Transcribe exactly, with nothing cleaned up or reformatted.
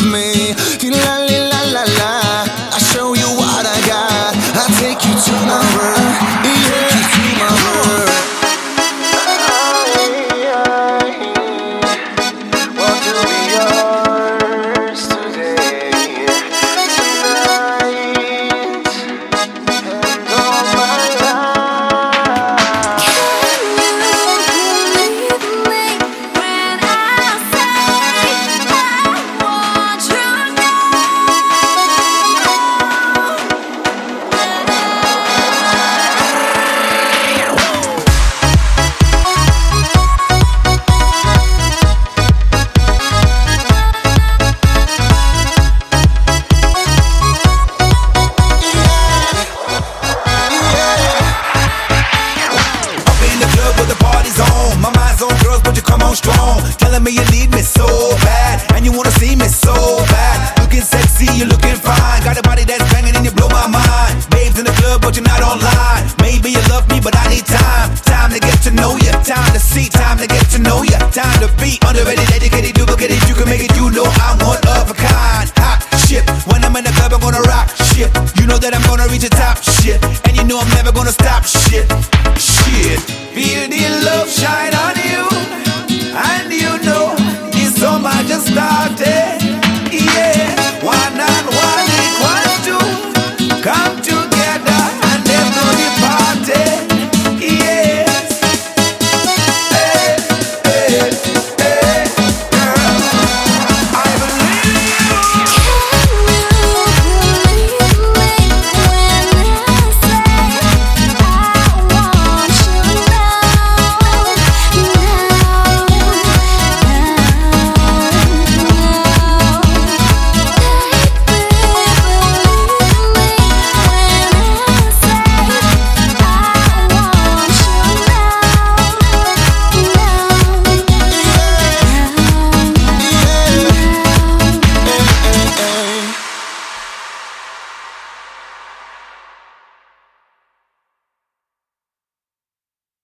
me. La la la la. I show you what I got. I take you to my world. Take you to my world. Want to be yours today, tonight, and all my life. Can you believe me when I say I want you now? Up in the club where the party's on. My mind's on girls, but you come on strong. Telling me you need me so bad, and you wanna see me so bad. Looking sexy, you're looking fine. Got a body that's banging and you blow my mind. Babes in the club, but you're not online. Maybe you love me, but I need time. Time to get to know you. Time to see, time to get to know you. Time to be underrated, educated, duplicated. You can make it, you know I'm one of a kind. Hot shit. When I'm in the club, I'm gonna rock shit. You know that I'm gonna reach the top shit. And you know I'm never gonna stop shit.